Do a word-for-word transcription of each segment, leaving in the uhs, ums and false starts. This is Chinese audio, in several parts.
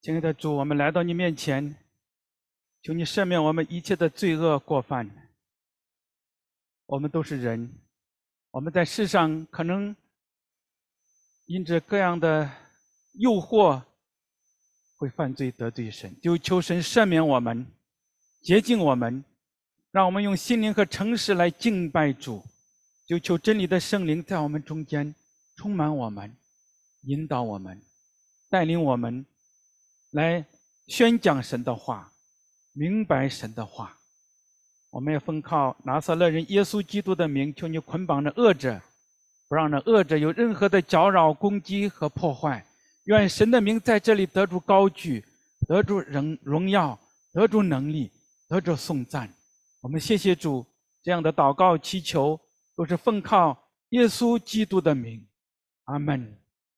亲爱的主，我们来到你面前，求你赦免我们一切的罪恶过犯。我们都是人，我们在世上可能因着各样的诱惑会犯罪得罪神，就求神赦免我们，洁净我们，让我们用心灵和诚实来敬拜主。就求真理的圣灵在我们中间充满我们，引导我们，带领我们来宣讲神的话，明白神的话。我们要奉靠拿撒勒人耶稣基督的名，求你捆绑着恶者，不让那恶者有任何的搅扰、攻击和破坏。愿神的名在这里得住高举，得住荣荣耀，得住能力，得住颂赞。我们谢谢主，这样的祷告祈求都是奉靠耶稣基督的名，阿们。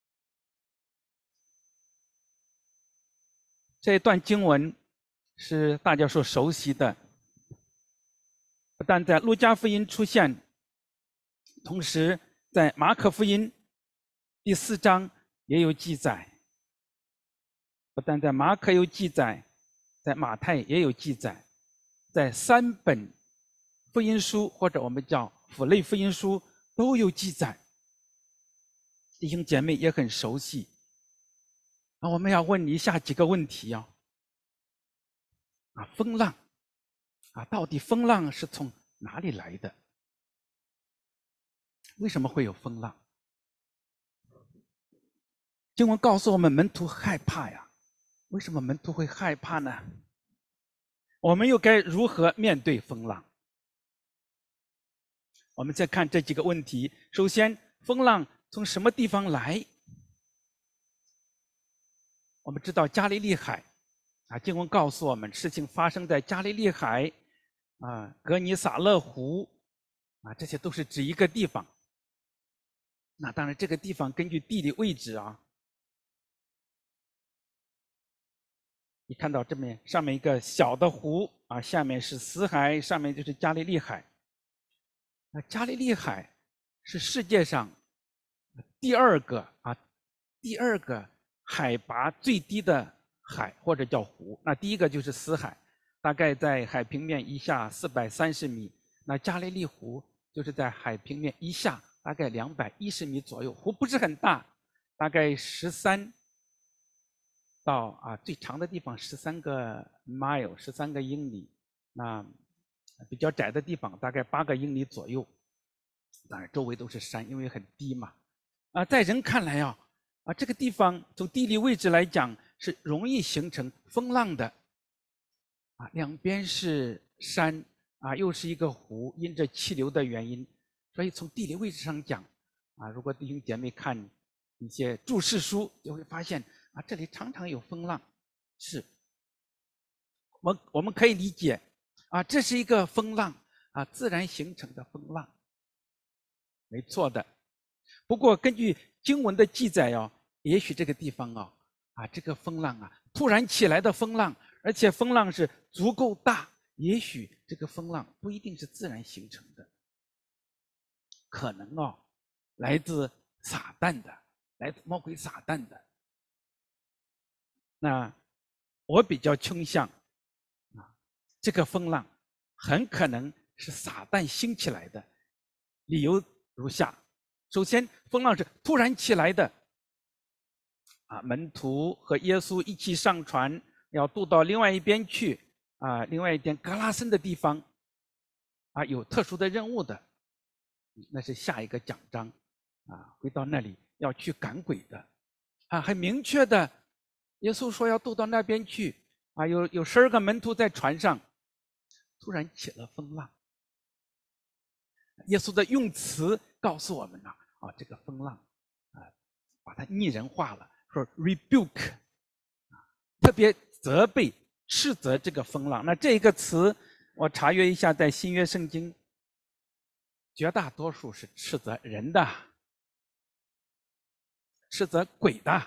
这一段经文是大家所熟悉的，不但在路加福音出现，同时在马可福音第四章也有记载。不但在马可有记载，在马太也有记载，在三本福音书或者我们叫辅类福音书都有记载。弟兄姐妹也很熟悉。那我们要问以下几个问题啊，啊，风浪啊，到底风浪是从哪里来的？为什么会有风浪？经文告诉我们，门徒害怕呀。为什么门徒会害怕呢？我们又该如何面对风浪？我们再看这几个问题。首先，风浪从什么地方来？我们知道加利利海啊，经文告诉我们，事情发生在加利利海啊、格尼撒勒湖啊，这些都是指一个地方。那当然，这个地方根据地理位置啊，你看到这面上面一个小的湖啊，下面是死海，上面就是加利利海。那加利利海是世界上第二个啊，第二个海拔最低的海或者叫湖。那第一个就是死海，大概在海平面以下四百三十米。那加利利湖就是在海平面以下大概两百一十米左右，湖不是很大，大概十三到啊最长的地方十三个 mile， 十三个英里。那比较窄的地方大概八个英里左右。当然周围都是山，因为很低嘛。啊，在人看来啊，啊这个地方从地理位置来讲是容易形成风浪的。啊，两边是山啊，又是一个湖，因着气流的原因，所以从地理位置上讲，啊，如果弟兄姐妹看一些注释书，就会发现啊，这里常常有风浪。是，我我们可以理解，啊，这是一个风浪啊，自然形成的风浪，没错的。不过根据经文的记载哦，也许这个地方哦，啊，这个风浪啊，突然起来的风浪，而且风浪是足够大，也许这个风浪不一定是自然形成的，可能哦，来自撒旦的，来自魔鬼撒旦的。那我比较倾向啊，这个风浪很可能是撒旦兴起来的，理由如下。首先，风浪是突然起来的，啊，门徒和耶稣一起上船，要渡到另外一边去，啊，另外一边格拉森的地方，啊，有特殊的任务的，那是下一个讲章，啊，回到那里要去赶鬼的，啊，很明确的，耶稣说要渡到那边去，啊，有有十二个门徒在船上，突然起了风浪。耶稣的用词告诉我们呢，啊，这个风浪，啊，把它拟人化了，说 rebuke， 特别责备、斥责这个风浪。那这一个词，我查阅一下，在新约圣经，绝大多数是斥责人的，斥责鬼的，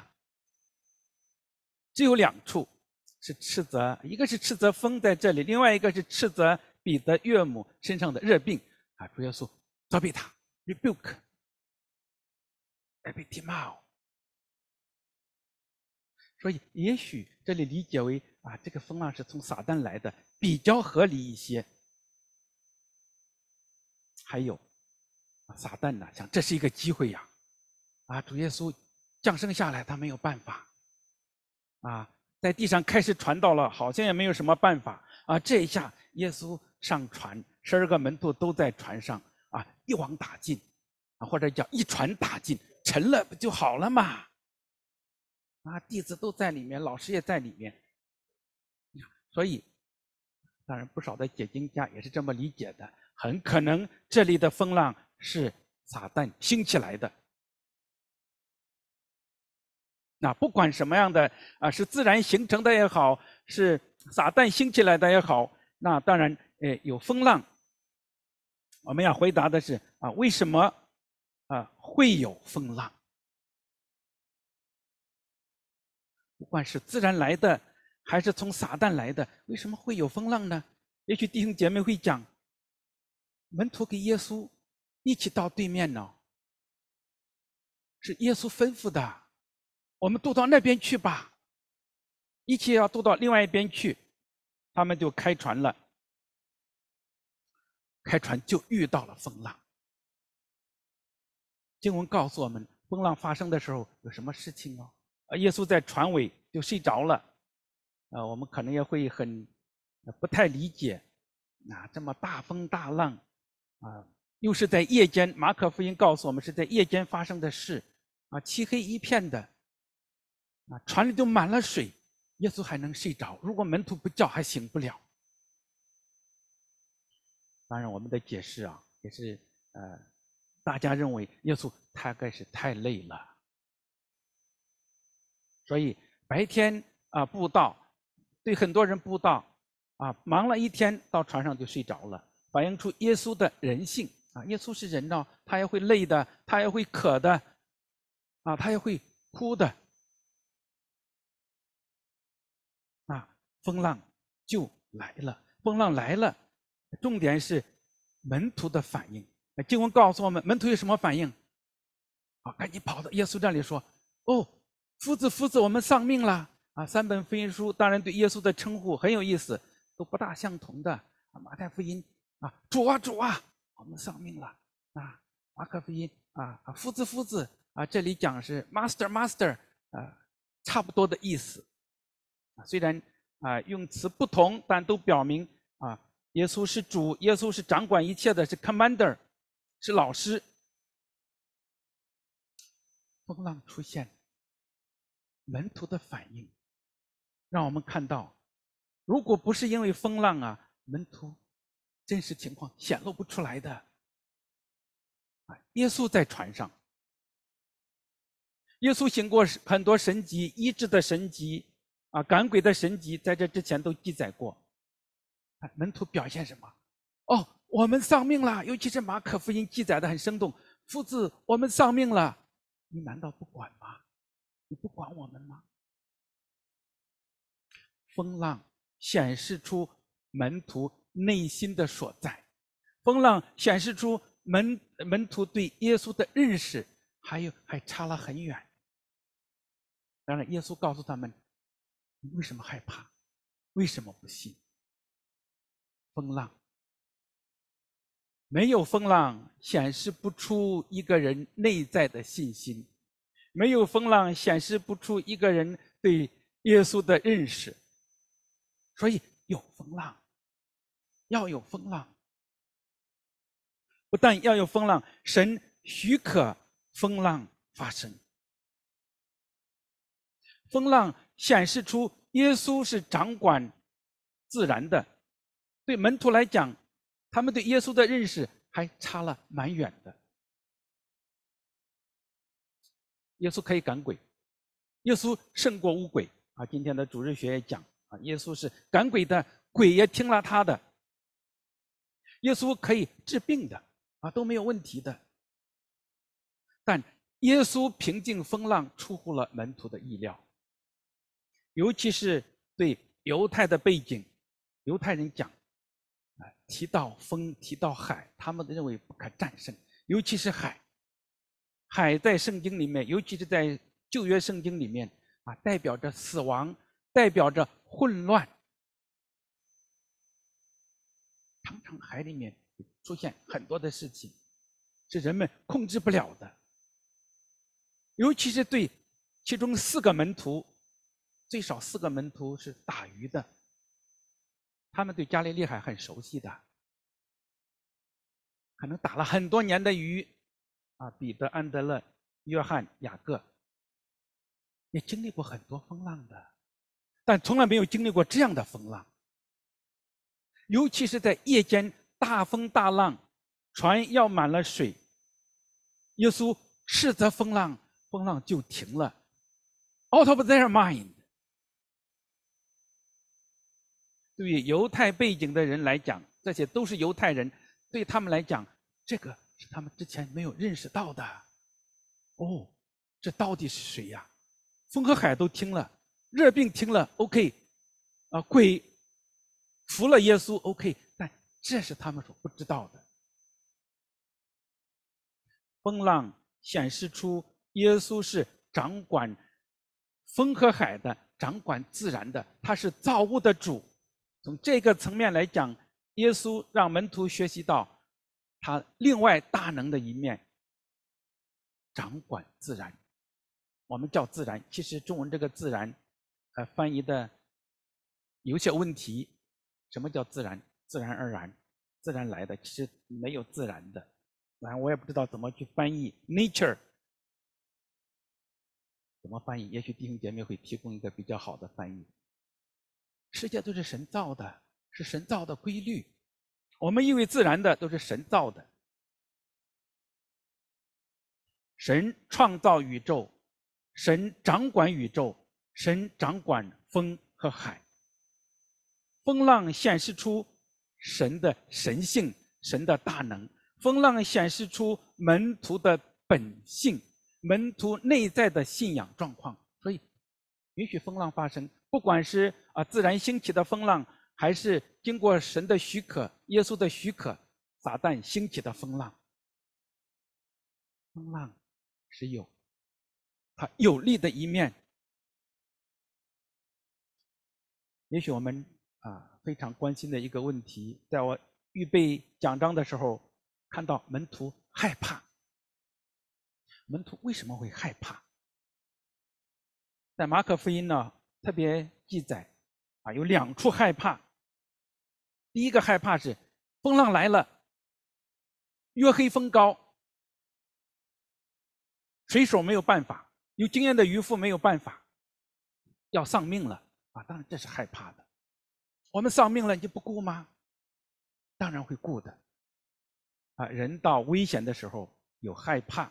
只有两处是斥责，一个是斥责风在这里，另外一个是斥责彼得岳母身上的热病。啊，主耶稣责备他 ，rebuke， epitimao。 所以也许这里理解为啊，这个风浪是从撒旦来的，比较合理一些。还有，撒旦呢，想这是一个机会呀，啊，主耶稣降生下来，他没有办法，啊，在地上开始传道了，好像也没有什么办法啊。这一下，耶稣上船，十二个门徒都在船上啊，一网打尽，啊，或者叫一船打尽，沉了不就好了嘛？啊，弟子都在里面，老师也在里面，所以，当然不少的解经家也是这么理解的，很可能这里的风浪是撒旦兴起来的。那不管什么样的啊，是自然形成的也好，是撒旦兴起来的也好，那当然，呃，有风浪。我们要回答的是啊，为什么啊会有风浪？不管是自然来的，还是从撒旦来的，为什么会有风浪呢？也许弟兄姐妹会讲，门徒跟耶稣一起到对面呢，是耶稣吩咐的，我们渡到那边去吧，一起要渡到另外一边去，他们就开船了，开船就遇到了风浪。经文告诉我们，风浪发生的时候有什么事情哦？耶稣在船尾就睡着了，呃，我们可能也会很不太理解，啊，这么大风大浪，啊，又是在夜间，马可福音告诉我们是在夜间发生的事，啊，漆黑一片的，啊，船里就满了水，耶稣还能睡着，如果门徒不叫还醒不了。当然，我们的解释啊，也是呃，大家认为耶稣大概是太累了。所以白天啊布道，对很多人布道啊，忙了一天到船上就睡着了，反映出耶稣的人性啊。耶稣是人呢，他也会累的，他也会渴的，啊，他也会哭的，啊，风浪就来了。风浪来了，重点是门徒的反应。经文告诉我们，门徒有什么反应？啊，赶紧跑到耶稣这里说：“哦。”夫子，夫子，我们丧命了啊！三本福音书当然对耶稣的称呼很有意思，都不大相同的。啊，马太福音啊，主啊，主啊，我们丧命了啊！马可福音啊，夫子，夫子啊，这里讲是 master master 啊，差不多的意思。啊，虽然啊用词不同，但都表明啊，耶稣是主，耶稣是掌管一切的，是 commander， 是老师。风浪出现。门徒的反应，让我们看到，如果不是因为风浪啊，门徒真实情况显露不出来的。啊，耶稣在船上，耶稣行过很多神迹，医治的神迹，啊，赶鬼的神迹，在这之前都记载过。门徒表现什么？哦，我们丧命了，尤其是马可福音记载的很生动，夫子，我们丧命了，你难道不管吗？你不管我们吗？风浪显示出门徒内心的所在，风浪显示出门门徒对耶稣的认识，还有还差了很远。当然，耶稣告诉他们：“你为什么害怕？为什么不信？”风浪没有风浪，显示不出一个人内在的信心；没有风浪，显示不出一个人对耶稣的认识。所以有风浪，要有风浪，不但要有风浪，神许可风浪发生。风浪显示出耶稣是掌管自然的，对门徒来讲，他们对耶稣的认识还差了蛮远的。耶稣可以赶鬼，耶稣胜过污鬼啊！今天的主日学也讲啊，耶稣是赶鬼的，鬼也听了他的。耶稣可以治病的啊，都没有问题的。但耶稣平静风浪出乎了门徒的意料，尤其是对犹太的背景，犹太人讲啊，提到风，提到海，他们认为不可战胜，尤其是海。海在圣经里面，尤其是在旧约圣经里面啊，代表着死亡，代表着混乱。常常海里面出现很多的事情，是人们控制不了的。尤其是对其中四个门徒，最少四个门徒是打鱼的，他们对加利利海很熟悉的，可能打了很多年的鱼啊，彼得、安德勒、约翰、雅各，也经历过很多风浪的，但从来没有经历过这样的风浪。尤其是在夜间大风大浪，船要满了水，耶稣斥责风浪，风浪就停了。Out of their mind。对于犹太背景的人来讲，这些都是犹太人，对他们来讲，这个是他们之前没有认识到的。哦，这到底是谁呀？风和海都停了，热病停了 ，OK， 啊，鬼服了耶稣 ，OK， 但这是他们所不知道的。风浪显示出耶稣是掌管风和海的，掌管自然的，他是造物的主。从这个层面来讲，耶稣让门徒学习到他另外大能的一面，掌管自然。我们叫自然，其实中文这个自然呃翻译的有些问题。什么叫自然？自然而然，自然来的，其实没有自然的。然后我也不知道怎么去翻译 nature， 怎么翻译？也许弟兄姐妹会提供一个比较好的翻译。世界都是神造的，是神造的规律。我们以为自然的都是神造的。神创造宇宙，神掌管宇宙，神掌管风和海。风浪显示出神的神性，神的大能。风浪显示出门徒的本性，门徒内在的信仰状况。所以允许风浪发生，不管是啊自然兴起的风浪，还是经过神的许可、耶稣的许可，撒旦兴起的风浪。风浪是有它有利的一面。也许我们啊非常关心的一个问题，在我预备讲章的时候，看到门徒害怕。门徒为什么会害怕？在马可福音呢，特别记载啊，有两处害怕。第一个害怕是风浪来了，月黑风高，水手没有办法，有经验的渔夫没有办法，要丧命了啊！当然这是害怕的。我们丧命了，你就不顾吗？当然会顾的。啊，人到危险的时候有害怕，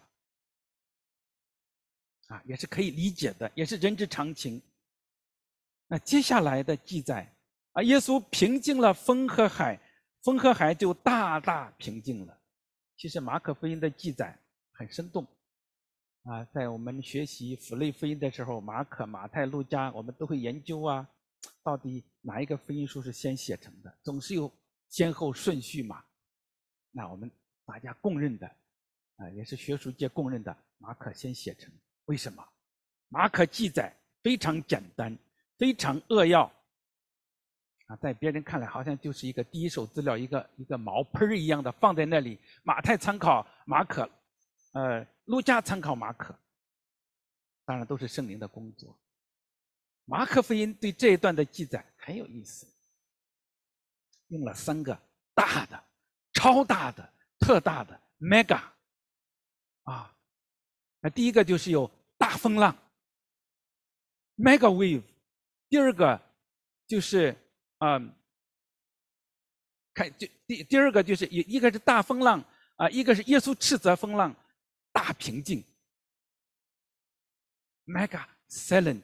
啊，也是可以理解的，也是人之常情。那接下来的记载啊，耶稣平静了风和海，风和海就大大平静了。其实马可福音的记载很生动，啊，在我们学习符类福音的时候，马可、马太、路加，我们都会研究啊，到底哪一个福音书是先写成的？总是有先后顺序嘛。那我们大家公认的，啊，也是学术界公认的，马可先写成。为什么？马可记载非常简单，非常扼要，啊，在别人看来好像就是一个第一手资料，一个一个毛盆一样的放在那里。马太参考马可，呃，路加参考马可，当然都是圣灵的工作。马可福音对这一段的记载很有意思，用了三个大的、超大的、特大的 mega 啊。那第一个就是有大风浪 mega wave， 第二个就是嗯，看就第第二个就是一一个是大风浪啊，一个是耶稣斥责风浪，大平静 mega silent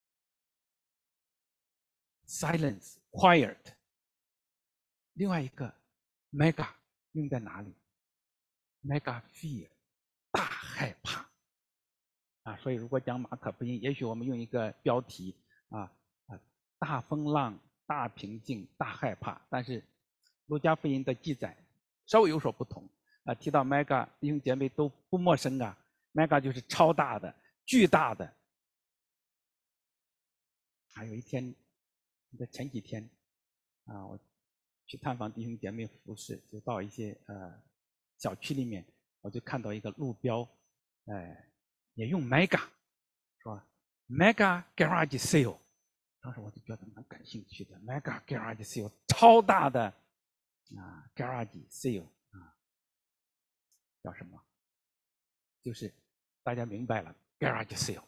silence quiet。另外一个 mega 用在哪里 ？mega fear 大害怕啊！所以如果讲马可福音，也许我们用一个标题啊啊，大风浪、大平静、大害怕。但是路加福音的记载稍微有所不同啊，提到 mega， 弟兄姐妹都不陌生啊。mega 就是超大的、巨大的还有一天，在前几天啊，我去探访弟兄姐妹服侍，就到一些呃小区里面，我就看到一个路标，哎，也用 mega 说 mega garage sale， 当时我就觉得蛮感兴趣的 ，mega garage sale 超大的啊 garage sale 啊，叫什么？就是大家明白了 garage sale。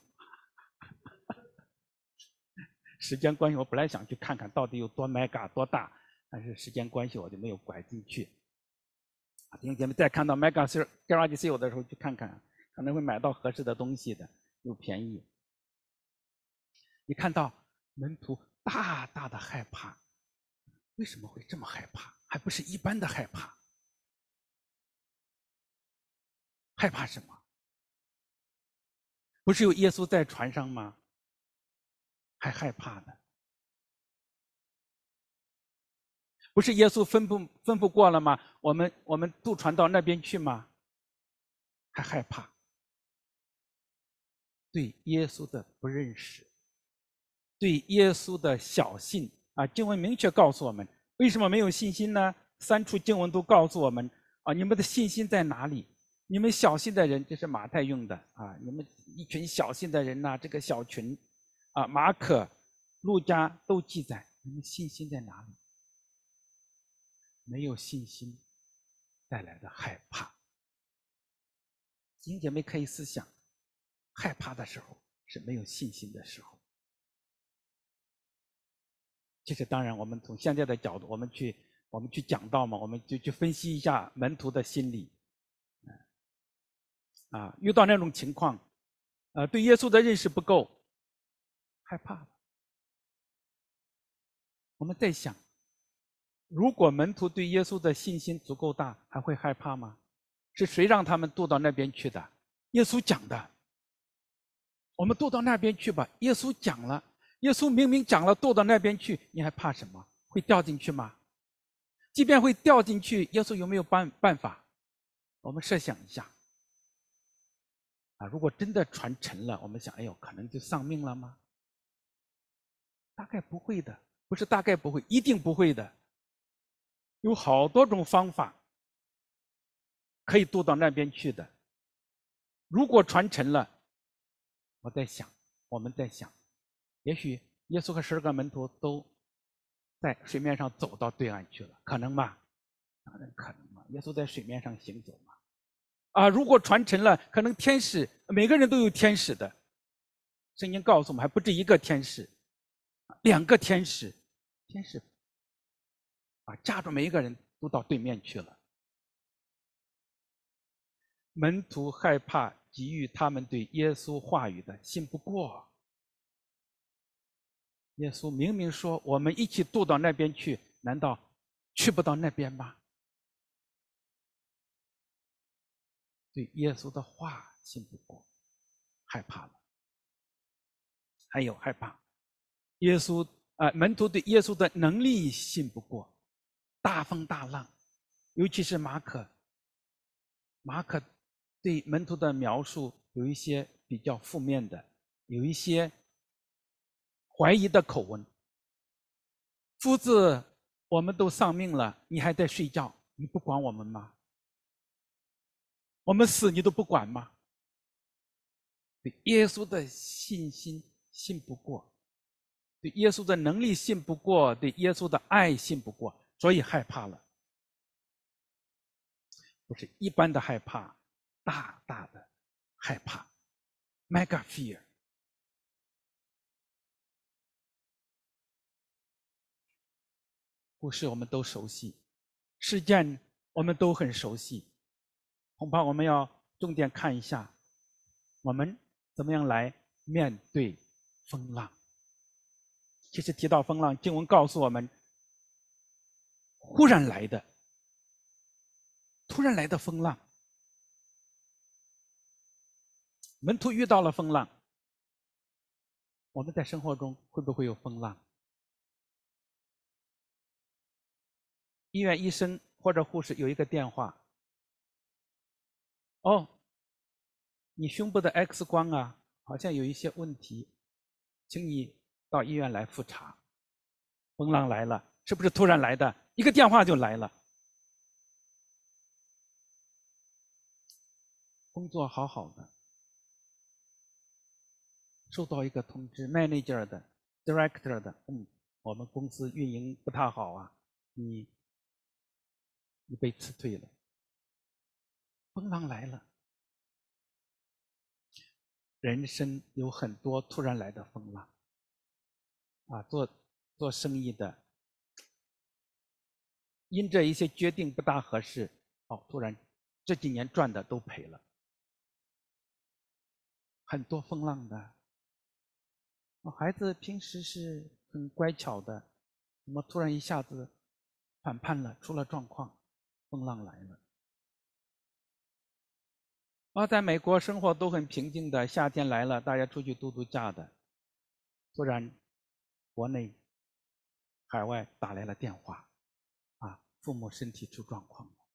时间关系，我本来想去看看到底有多 mega 多大，但是时间关系我就没有拐进去。弟兄姐妹再看到 mega garage sale 的时候去看看，可能会买到合适的东西的，又便宜。你看到门徒大大的害怕，为什么会这么害怕？还不是一般的害怕，害怕什么？不是有耶稣在船上吗？还害怕呢？不是耶稣吩咐吩咐过了吗？我们我们渡船到那边去吗？还害怕？对耶稣的不认识，对耶稣的小信啊，经文明确告诉我们，为什么没有信心呢？三处经文都告诉我们啊，你们的信心在哪里？你们小信的人，这是马太用的啊，你们一群小信的人呐、啊，这个小群啊，马可、路加都记载，你们信心在哪里？没有信心带来的害怕。弟兄姐妹可以思想，害怕的时候是没有信心的时候。其实当然，我们从现在的角度，我们去我们去讲道嘛，我们就去分析一下门徒的心理。啊，遇到那种情况，呃，对耶稣的认识不够，害怕了。我们在想，如果门徒对耶稣的信心足够大，还会害怕吗？是谁让他们渡到那边去的？耶稣讲的。我们渡到那边去吧。耶稣讲了，耶稣明明讲了，渡到那边去，你还怕什么？会掉进去吗？即便会掉进去，耶稣有没有办办法？我们设想一下，啊，如果真的船沉了，我们想，哎呦，可能就丧命了吗？大概不会的，不是大概不会，一定不会的。有好多种方法可以渡到那边去的。如果船沉了，我在想，我们在想，也许耶稣和十二个门徒都在水面上走到对岸去了，可能吗？当然可能嘛，耶稣在水面上行走嘛。啊，如果船沉了，可能天使每个人都有天使的，圣经告诉我们，还不止一个天使，两个天使，天使啊，驾着每一个人都到对面去了。门徒害怕给予他们对耶稣话语的信不过。耶稣明明说我们一起渡到那边去，难道去不到那边吗？对耶稣的话信不过，害怕了。还有害怕耶稣啊、呃，门徒对耶稣的能力信不过，大风大浪，尤其是马可，马可对门徒的描述有一些比较负面的，有一些怀疑的口吻。夫子，我们都丧命了，你还在睡觉，你不管我们吗？我们死你都不管吗？对耶稣的信心信不过，对耶稣的能力信不过，对耶稣的爱信不过，所以害怕了。不是一般的害怕，大大的害怕 ，mega fear。故事我们都熟悉，事件我们都很熟悉，恐怕我们要重点看一下，我们怎么样来面对风浪。其实提到风浪，经文告诉我们，忽然来的，突然来的风浪，门徒遇到了风浪。我们在生活中会不会有风浪？医院医生或者护士有一个电话，哦，你胸部的 X 光啊，好像有一些问题，请你到医院来复查，风浪来了，是不是突然来的？一个电话就来了。工作好好的，收到一个通知 ，manager 的、director 的，嗯，我们公司运营不太好啊，你你被辞退了。风浪来了，人生有很多突然来的风浪啊，做做生意的，因着一些决定不大合适，哦，突然这几年赚的都赔了，很多风浪的。孩子平时是很乖巧的，怎么突然一下子反叛了，出了状况，风浪来了。啊，在美国生活都很平静的，夏天来了，大家出去度度假的，突然国内、海外打来了电话，啊，父母身体出状况了，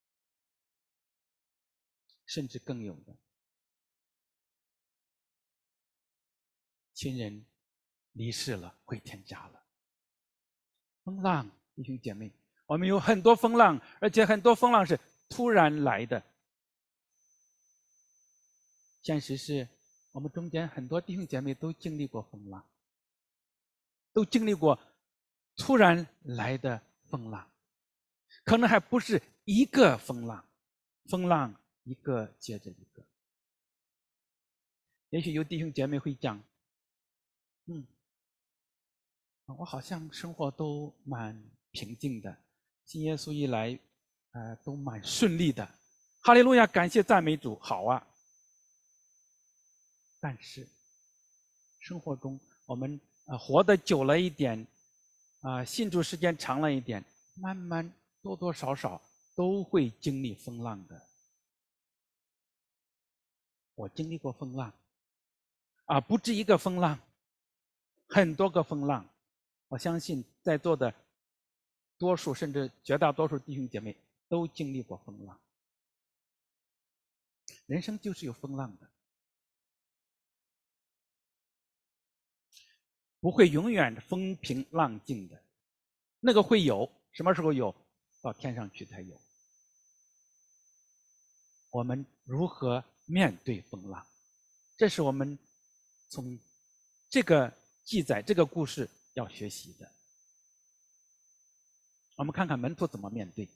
甚至更有的亲人离世了，回天家了。风浪，弟兄姐妹，我们有很多风浪，而且很多风浪是突然来的。现实是我们中间很多弟兄姐妹都经历过风浪，都经历过突然来的风浪，可能还不是一个风浪，风浪一个接着一个。也许有弟兄姐妹会讲，嗯，我好像生活都蛮平静的，信耶稣一来，呃，都蛮顺利的。哈利路亚，感谢赞美主，好啊。但是生活中我们呃活得久了一点，啊、呃，信主时间长了一点，慢慢多多少少都会经历风浪的。我经历过风浪，啊，不止一个风浪，很多个风浪。我相信在座的多数甚至绝大多数弟兄姐妹都经历过风浪。人生就是有风浪的，不会永远风平浪静的，那个会有，什么时候有？到天上去才有。我们如何面对风浪？这是我们从这个记载、这个故事要学习的。我们看看门徒怎么面对。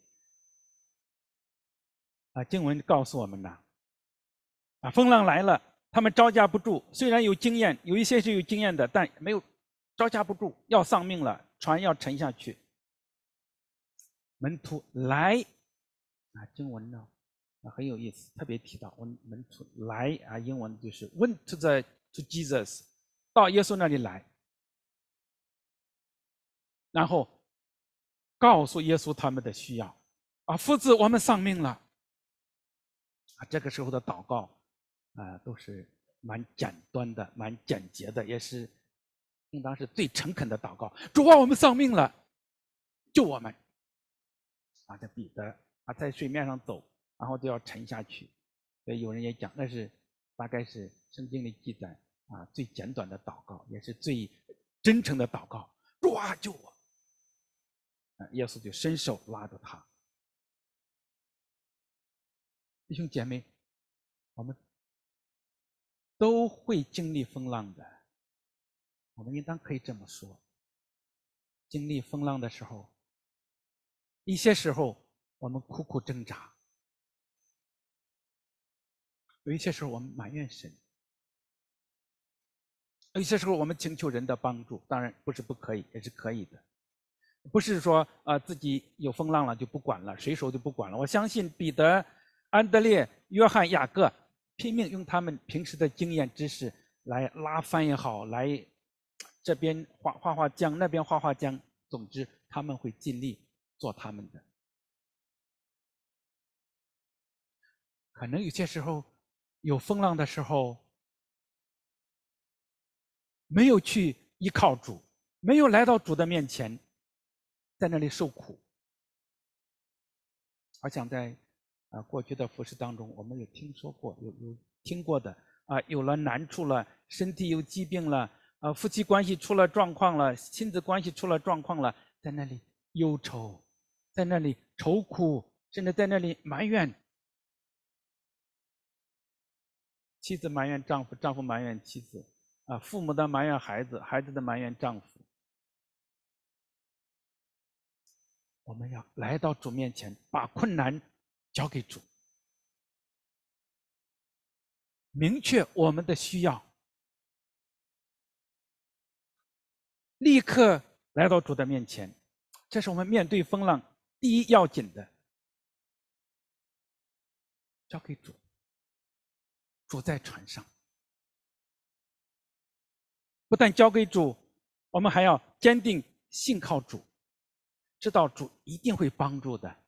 啊，经文告诉我们呢，啊，风浪来了，他们招架不住。虽然有经验，有一些是有经验的，但没有招架不住，要丧命了，船要沉下去。门徒来，啊，经文呢，啊，很有意思，特别提到门门徒来啊，英文就是 went to the to Jesus， 到耶稣那里来，然后告诉耶稣他们的需要，啊，父子，我们丧命了。啊，这个时候的祷告，啊，都是蛮简单的，蛮简洁的，也是应当是最诚恳的祷告。主啊，我们丧命了，救我们！啊，这彼得啊，在水面上走，然后就要沉下去。所以有人也讲，那是大概是圣经里记载啊最简短的祷告，也是最真诚的祷告。主啊，救我！啊，耶稣就伸手拉住他。弟兄姐妹，我们都会经历风浪的，我们应当可以这么说。经历风浪的时候，一些时候我们苦苦挣扎，有一些时候我们埋怨神，有一些时候我们请求人的帮助，当然不是不可以，也是可以的。不是说呃自己有风浪了就不管了，水手就不管了。我相信彼得、安德烈、约翰、雅各拼命用他们平时的经验知识来拉帆也好，来这边画画画江，那边画画江，总之他们会尽力做他们的。可能有些时候有风浪的时候，没有去依靠主，没有来到主的面前，在那里受苦。我想在啊过去的服事当中，我们有听说过，有有听过的啊，有了难处了，身体有疾病了， 啊，夫妻关系出了状况了，亲子关系出了状况了，在那里忧愁，在那里愁苦，甚至在那里埋怨。妻子埋怨丈夫，丈夫埋怨妻子，啊，父母的埋怨孩子，孩子的埋怨丈夫。我们要来到主面前，把困难交给主，明确我们的需要，立刻来到主的面前。这是我们面对风浪第一要紧的，交给主。主在船上，不但交给主，我们还要坚定信靠主，知道主一定会帮助的。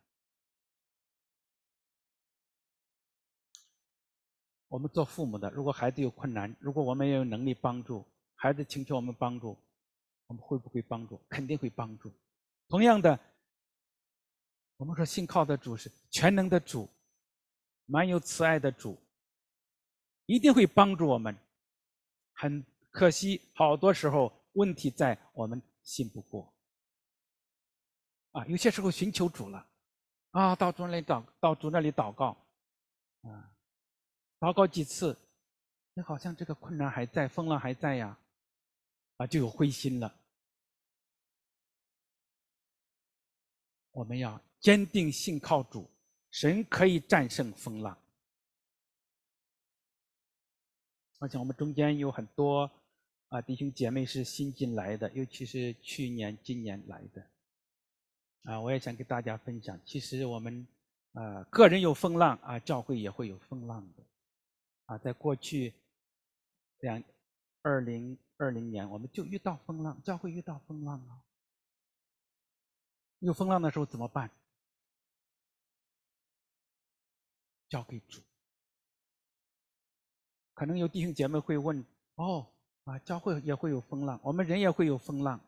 我们做父母的，如果孩子有困难，如果我们也有能力帮助孩子，请求我们帮助，我们会不会帮助？肯定会帮助。同样的，我们说信靠的主是全能的主，满有慈爱的主，一定会帮助我们。很可惜，好多时候问题在我们信不过啊。有些时候寻求主了啊，到主那里祷，到主那里祷告啊，祷告几次，那好像这个困难还在，风浪还在呀，啊，就有灰心了。我们要坚定信靠主，神可以战胜风浪。而且我们中间有很多啊弟兄姐妹是新进来的，尤其是去年、今年来的啊，我也想给大家分享。其实我们呃个人有风浪啊，教会也会有风浪的啊。在过去两二零二零年，我们就遇到风浪，教会遇到风浪啊。有风浪的时候怎么办？交给主。可能有弟兄姐妹会问：哦啊，教会也会有风浪，我们人也会有风浪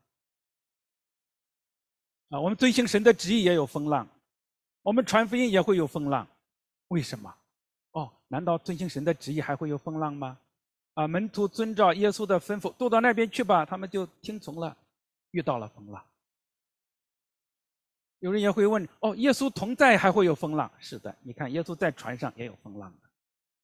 啊，我们遵行神的旨意也有风浪，我们传福音也会有风浪，为什么？哦，难道遵行神的旨意还会有风浪吗？啊，门徒遵照耶稣的吩咐，渡到那边去吧，他们就听从了，遇到了风浪。有人也会问：哦，耶稣同在还会有风浪？是的，你看耶稣在船上也有风浪的，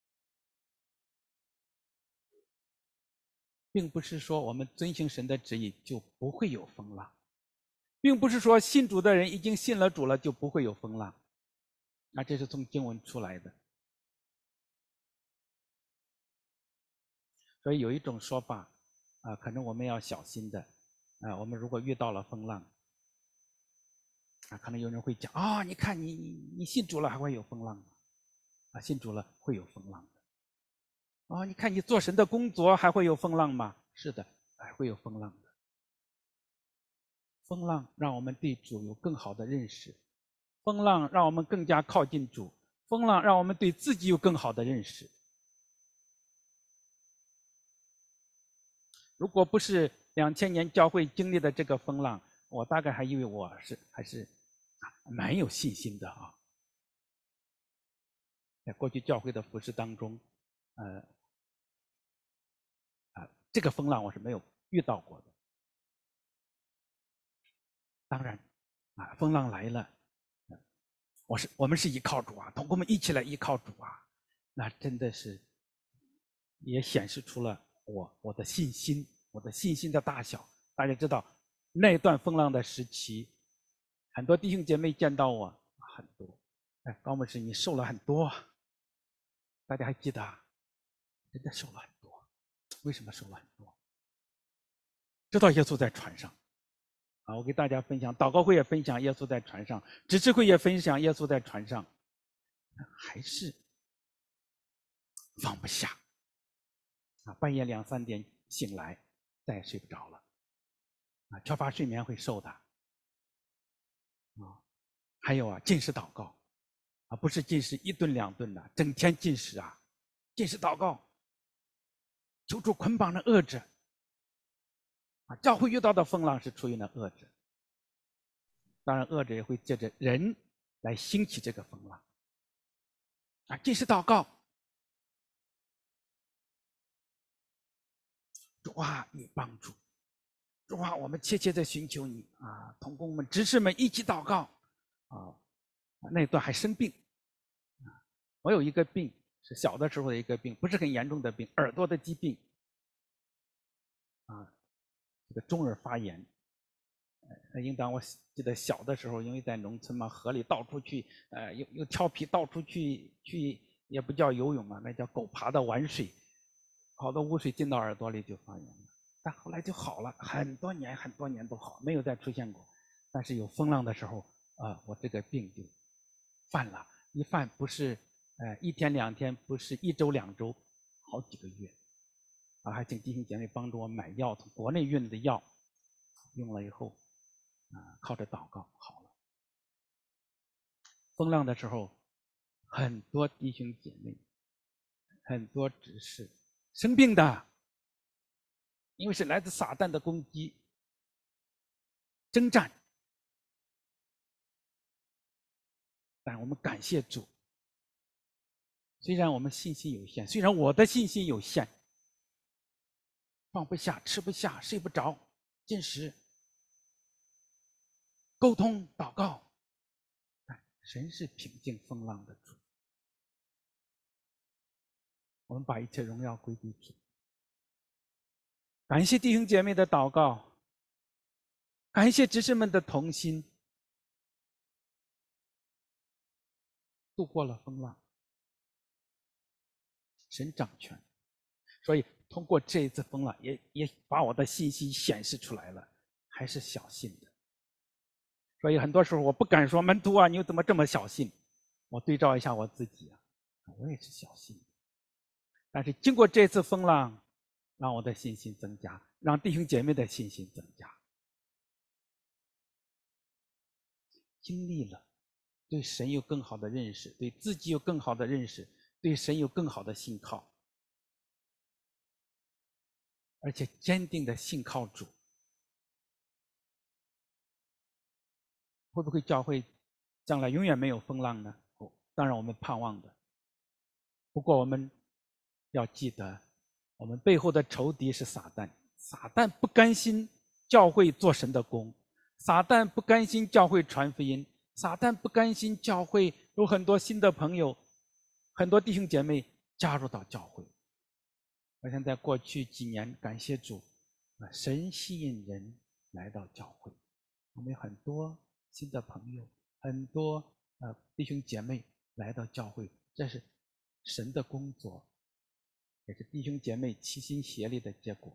并不是说我们遵行神的旨意就不会有风浪，并不是说信主的人已经信了主了就不会有风浪，那这是从经文出来的。所以有一种说法啊，可能我们要小心的啊，我们如果遇到了风浪啊，可能有人会讲啊、哦，你看你你你信主了还会有风浪吗？啊，信主了会有风浪的。啊、哦，你看你做神的工作还会有风浪吗？是的，还会有风浪的。风浪让我们对主有更好的认识，风浪让我们更加靠近主，风浪让我们对自己有更好的认识。如果不是两千年教会经历的这个风浪，我大概还以为我是还是蛮有信心的啊。在过去教会的服事当中，呃，啊，这个风浪我是没有遇到过的。当然，啊，风浪来了，我是我们是依靠主啊，同工们一起来依靠主啊，那真的是也显示出了我我的信心，我的信心的大小。大家知道，那段风浪的时期，很多弟兄姐妹见到我很多，哎，高牧师你瘦了很多，大家还记得啊？真的瘦了很多，为什么瘦了很多？知道耶稣在船上啊！我给大家分享，祷告会也分享耶稣在船上，执事会也分享耶稣在船上，还是放不下啊！半夜两三点醒来，再也睡不着了啊！缺乏睡眠会瘦的啊！还有啊，禁食祷告啊，不是禁食一顿两顿的，整天禁食啊！禁食祷告，求主捆绑的遏制啊！教会遇到的风浪是出于那遏制，当然遏制也会借着人来兴起这个风浪啊！禁食祷告， 主啊，你帮助，主啊，我们切切的寻求你啊！同工们、执事们一起祷告啊！那段还生病啊！我有一个病，是小的时候的一个病，不是很严重的病，耳朵的疾病啊，这个中耳发炎。呃，应当我记得小的时候，因为在农村嘛，河里到处去，呃，又又调皮，到处去去，也不叫游泳啊，那叫狗爬的玩水，好多污水进到耳朵里就发炎了。但后来就好了，很多年很多年都好，没有再出现过。但是有风浪的时候，啊、呃，我这个病就犯了，一犯不是呃一天两天，不是一周两周，好几个月。啊，还请弟兄姐妹帮助我买药，从国内运的药，用了以后。啊，靠着祷告好了。风浪的时候，很多弟兄姐妹，很多执事生病的，因为是来自撒旦的攻击、征战。但我们感谢主，虽然我们信心有限，虽然我的信心有限，放不下、吃不下、睡不着、进食、沟通、祷告，神是平静风浪的主。我们把一切荣耀归给主。感谢弟兄姐妹的祷告，感谢执事们的同心，度过了风浪。神掌权，所以通过这一次风浪，也也把我的信心显示出来了，还是小信的。所以很多时候我不敢说门徒啊，你怎么这么小信？我对照一下我自己啊，我也是小信的。但是经过这次风浪，让我的信心增加，让弟兄姐妹的信心增加。经历了，对神有更好的认识，对自己有更好的认识，对神有更好的信靠，而且坚定的信靠主。会不会教会将来永远没有风浪呢？哦，当然我们盼望的。不过我们要记得，我们背后的仇敌是撒旦。撒旦不甘心教会做神的工，撒旦不甘心教会传福音，撒旦不甘心教会有很多新的朋友，很多弟兄姐妹加入到教会。我想在过去几年，感谢主，神吸引人来到教会，我们有很多新的朋友，很多呃弟兄姐妹来到教会，这是神的工作，也是弟兄姐妹齐心协力的结果。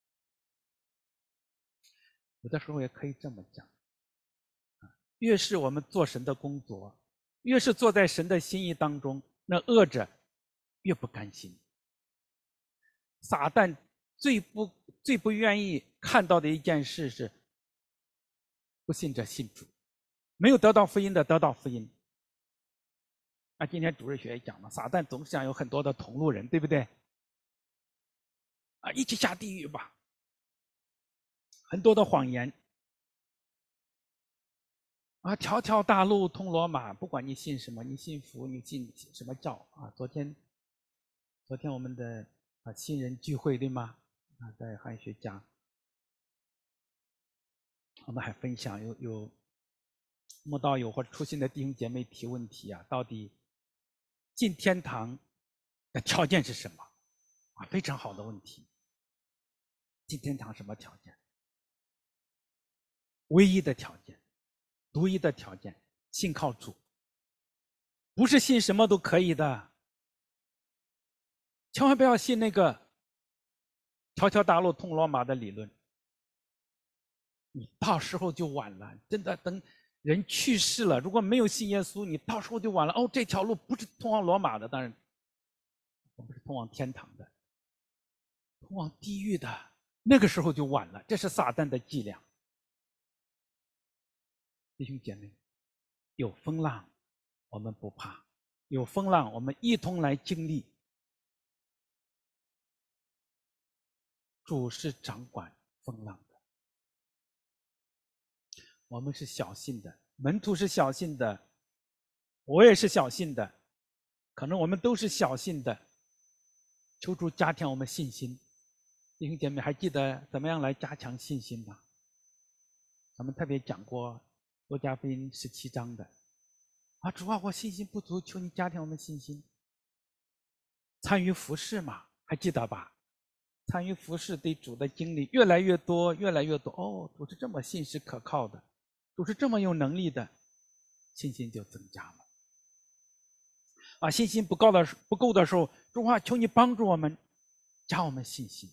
有的时候也可以这么讲，越是我们做神的工作，越是做在神的心意当中，那恶者越不甘心。撒旦最不最不愿意看到的一件事是，不信者信主，没有得到福音的得到福音。啊，今天主日学也讲了，撒旦总想有很多的同路人，对不对？啊，一起下地狱吧！很多的谎言，啊，条条大路通罗马，不管你信什么，你信佛，你信什么教啊？昨天，昨天我们的啊新人聚会对吗？啊，在汉学家，我们还分享有有慕道友或者出信的弟兄姐妹提问题啊，到底进天堂的条件是什么？啊，非常好的问题。进天堂什么条件？唯一的条件，独一的条件，信靠主。不是信什么都可以的，千万不要信那个条条大路通罗马的理论，你到时候就晚了。真的，等人去世了，如果没有信耶稣，你到时候就晚了。哦，这条路不是通往罗马的，当然不是通往天堂的，通往地狱的，那个时候就晚了。这是撒旦的伎俩。弟兄姐妹，有风浪我们不怕，有风浪我们一同来经历。主是掌管风浪的，我们是小信的，门徒是小信的，我也是小信的，可能我们都是小信的。求主加添我们信心， 弟兄姐妹还记得怎么样来加强信心吗？咱们特别讲过路加福音十七章的啊，主啊，我信心不足，求你加强我们信心。参与服事嘛，还记得吧？参与服事对主的经历越来越多，越来越多。哦，主是这么信实可靠的，主是这么有能力的，信心就增加了。啊，信心不够的不够的时候，主啊，求你帮助我们，加我们信心。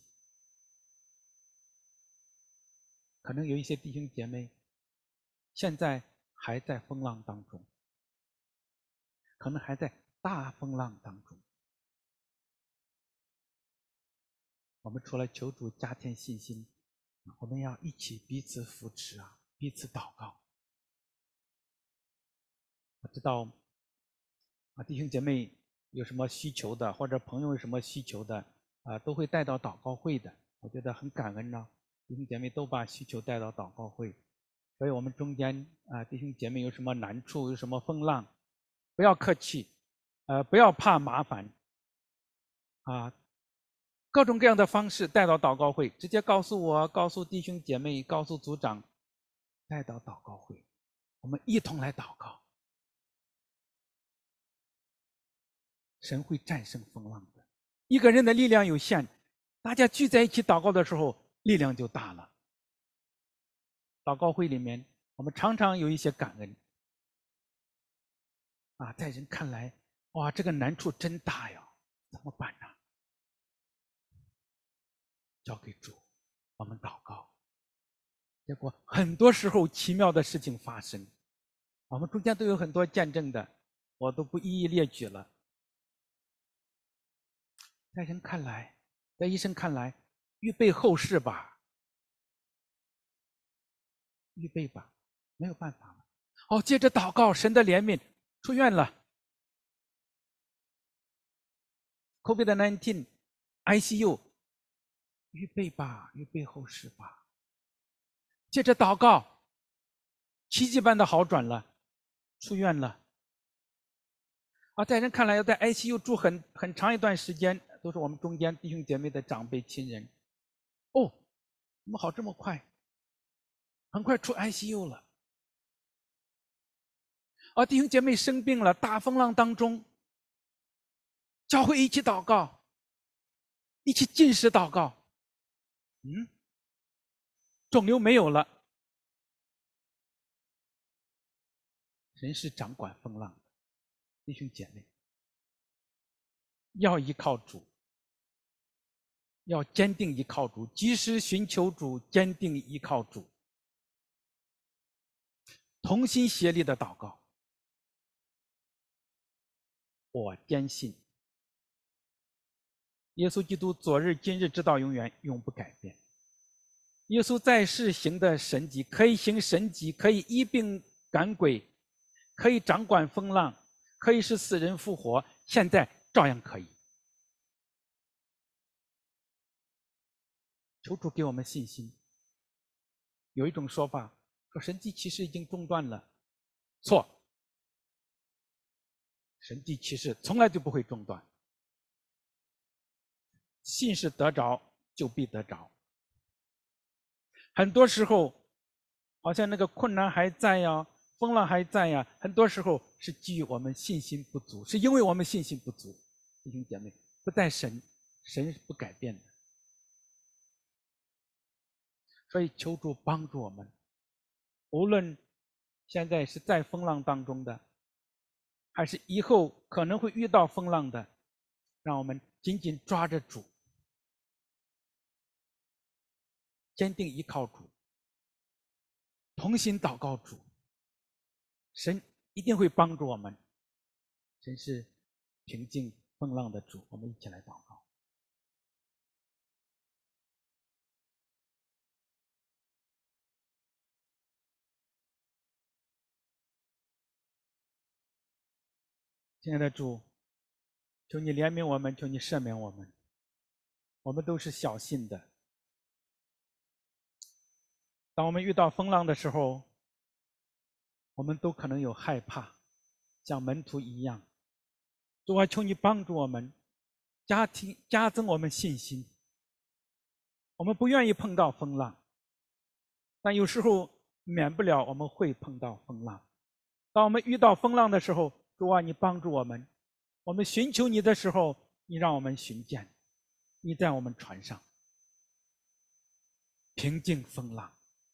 可能有一些弟兄姐妹现在还在风浪当中，可能还在大风浪当中。我们除了求主加添信心，我们要一起彼此扶持啊，彼此祷告。我知道啊，弟兄姐妹有什么需求的，或者朋友有什么需求的啊，都会带到祷告会的。我觉得很感恩呢、啊，弟兄姐妹都把需求带到祷告会。所以我们中间啊，弟兄姐妹有什么难处，有什么风浪，不要客气，呃，不要怕麻烦啊。各种各样的方式带到祷告会，直接告诉我，告诉弟兄姐妹，告诉组长，带到祷告会，我们一同来祷告。神会战胜风浪的。一个人的力量有限，大家聚在一起祷告的时候，力量就大了。祷告会里面，我们常常有一些感恩啊，在人看来，哇，这个难处真大呀，怎么办呢？交给主，我们祷告。结果很多时候奇妙的事情发生，我们中间都有很多见证的，我都不一一列举了。在人看来，在医生看来，预备后事吧，预备吧，没有办法了。哦，接着祷告，神的怜悯，出院了。COVID 十九 I C U， 预备吧，预备后事吧。接着祷告，奇迹般的好转了，出院了。啊，在人看来要在 I C U 住很很长一段时间，都是我们中间弟兄姐妹的长辈亲人。哦，怎么好这么快？很快出 I C U 了。啊，弟兄姐妹生病了，大风浪当中，教会一起祷告，一起禁食祷告。嗯，肿瘤没有了。神是掌管风浪的，弟兄姐妹，要依靠主，要坚定依靠主，及时寻求主，坚定依靠主，同心协力的祷告。我坚信，耶稣基督昨日今日直到永远永不改变。耶稣在世行的神迹，可以行神迹，可以医病赶鬼，可以掌管风浪，可以使死人复活，现在照样可以。求主给我们信心。有一种说法说神迹奇事已经中断了，错，神迹奇事从来就不会中断。信是得着就必得着。很多时候好像那个困难还在呀，风浪还在呀，很多时候是基于我们信心不足，是因为我们信心不足。弟兄姐妹，不在神，神是不改变的。所以求主帮助我们，无论现在是在风浪当中的，还是以后可能会遇到风浪的，让我们紧紧抓着主，坚定依靠主，同心祷告主，神一定会帮助我们。神是平静风浪的主，我们一起来祷告。亲爱的主，求你怜悯我们，求你赦免我们。我们都是小信的，当我们遇到风浪的时候，我们都可能有害怕，像门徒一样。主啊，求你帮助我们，加添加增我们信心， 我们不愿意碰到风浪，但有时候免不了我们会碰到风浪。当我们遇到风浪的时候，主啊，你帮助我们。我们寻求你的时候，你让我们寻见，你在我们船上平静风浪。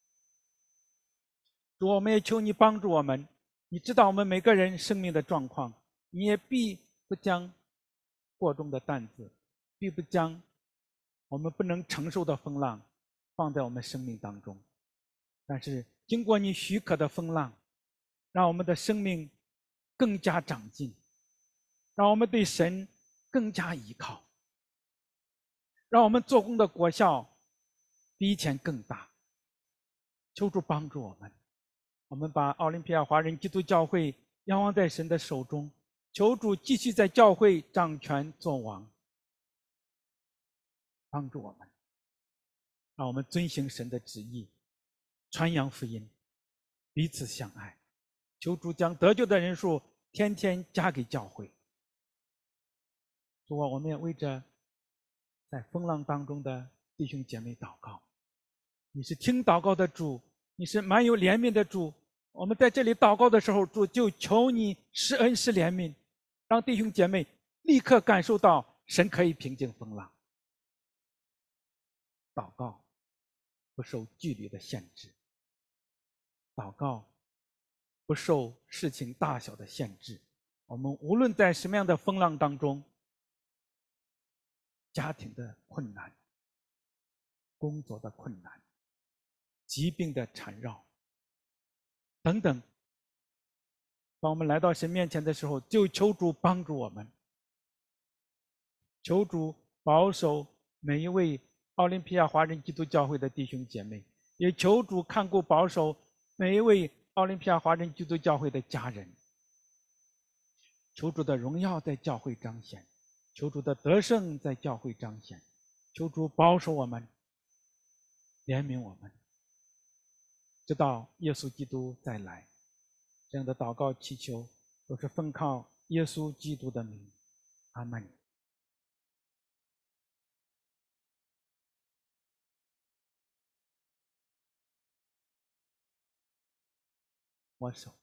主，我们也求你帮助我们。你知道我们每个人生命的状况，你也必不将过重的担子，必不将我们不能承受的风浪放在我们生命当中。但是经过你许可的风浪，让我们的生命更加长进，让我们对神更加依靠，让我们做工的果效比以前更大。求主帮助我们，我们把奥林匹亚华人基督教会仰望在神的手中，求主继续在教会掌权作王，帮助我们，让我们遵行神的旨意，传扬福音，彼此相爱。求主将得救的人数天天加给教会。主啊，我们也为着在风浪当中的弟兄姐妹祷告。你是听祷告的主，你是满有怜悯的主。我们在这里祷告的时候，主就求你施恩施怜悯，让弟兄姐妹立刻感受到神可以平静风浪。祷告不受距离的限制，祷告不受事情大小的限制。我们无论在什么样的风浪当中，家庭的困难，工作的困难，疾病的缠绕等等，当我们来到神面前的时候，就求主帮助我们，求主保守每一位奥林匹亚华人基督教会的弟兄姐妹，也求主看顾保守每一位奥林匹亚华人基督教会的家人。求主的荣耀在教会彰显，求主的得胜在教会彰显，求主保守我们，怜悯我们，直到耶稣基督再来。这样的祷告祈求都是奉靠耶稣基督的名，阿们。握手。